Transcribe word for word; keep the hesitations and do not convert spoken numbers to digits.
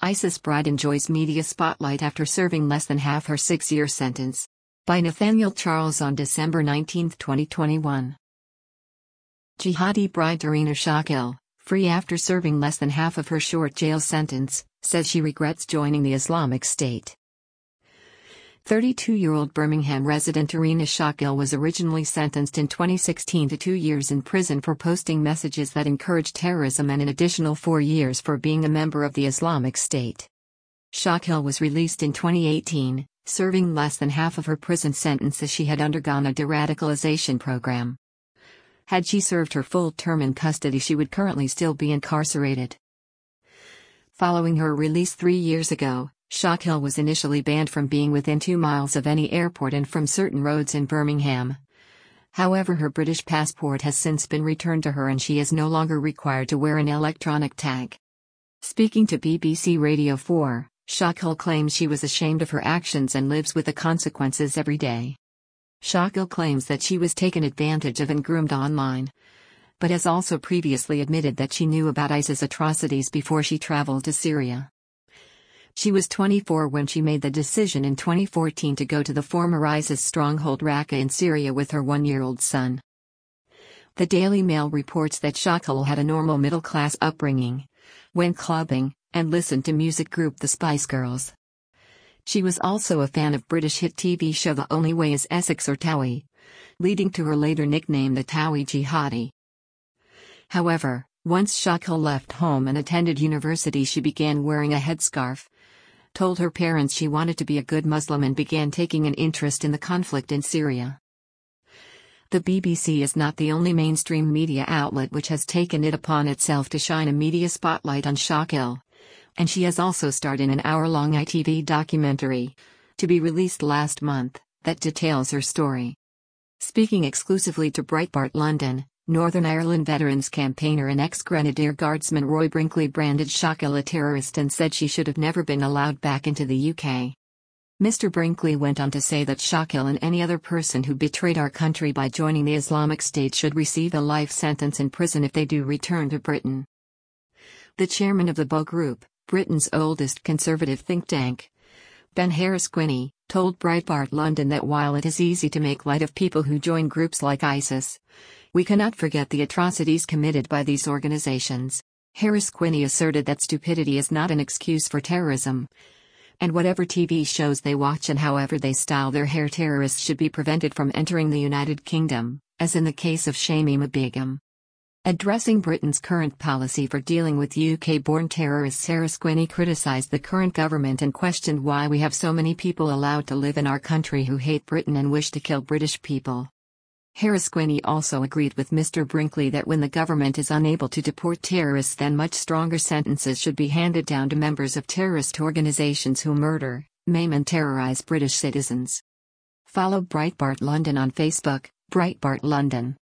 ISIS bride enjoys media spotlight after serving less than half her six-year sentence. By Nathaniel Charles on December nineteenth, twenty twenty-one. Jihadi bride Irina Shakil, free after serving less than half of her short jail sentence, says she regrets joining the Islamic State. thirty-two-year-old Birmingham resident Irina Shakil was originally sentenced in twenty sixteen to two years in prison for posting messages that encouraged terrorism and an additional four years for being a member of the Islamic State. Shakil was released in twenty eighteen, serving less than half of her prison sentence as she had undergone a de-radicalization program. Had she served her full term in custody, she would currently still be incarcerated. Following her release three years ago, Shakil was initially banned from being within two miles of any airport and from certain roads in Birmingham. However, her British passport has since been returned to her and she is no longer required to wear an electronic tag. Speaking to B B C Radio four, Shakil claims she was ashamed of her actions and lives with the consequences every day. Shakil claims that she was taken advantage of and groomed online, but has also previously admitted that she knew about ISIS atrocities before she traveled to Syria. She was twenty-four when she made the decision in twenty fourteen to go to the former ISIS stronghold Raqqa in Syria with her one-year-old son. The Daily Mail reports that Shakil had a normal middle-class upbringing, went clubbing, and listened to music group the Spice Girls. She was also a fan of British hit T V show The Only Way is Essex or Towie, leading to her later nickname the Towie Jihadi. However, once Shakil left home and attended university, she began wearing a headscarf, told her parents she wanted to be a good Muslim, and began taking an interest in the conflict in Syria. The B B C is not the only mainstream media outlet which has taken it upon itself to shine a media spotlight on Shakil, and she has also starred in an hour-long I T V documentary, to be released last month, that details her story. Speaking exclusively to Breitbart London, Northern Ireland Veterans campaigner and ex-Grenadier Guardsman Roy Brinkley branded Shakil a terrorist and said she should have never been allowed back into the U K. Mister Brinkley went on to say that Shakil and any other person who betrayed our country by joining the Islamic State should receive a life sentence in prison if they do return to Britain. The chairman of the B O Group, Britain's oldest conservative think tank, Ben Harris-Quinney, told Breitbart London that while it is easy to make light of people who join groups like ISIS, we cannot forget the atrocities committed by these organizations. Harris-Quinney asserted that stupidity is not an excuse for terrorism, and whatever T V shows they watch and however they style their hair, terrorists should be prevented from entering the United Kingdom, as in the case of Shamima Begum. Addressing Britain's current policy for dealing with U K-born terrorists, Harris-Quinney criticized the current government and questioned why we have so many people allowed to live in our country who hate Britain and wish to kill British people. Harris-Quinney also agreed with Mister Brinkley that when the government is unable to deport terrorists, then much stronger sentences should be handed down to members of terrorist organizations who murder, maim and terrorize British citizens. Follow Breitbart London on Facebook, Breitbart London.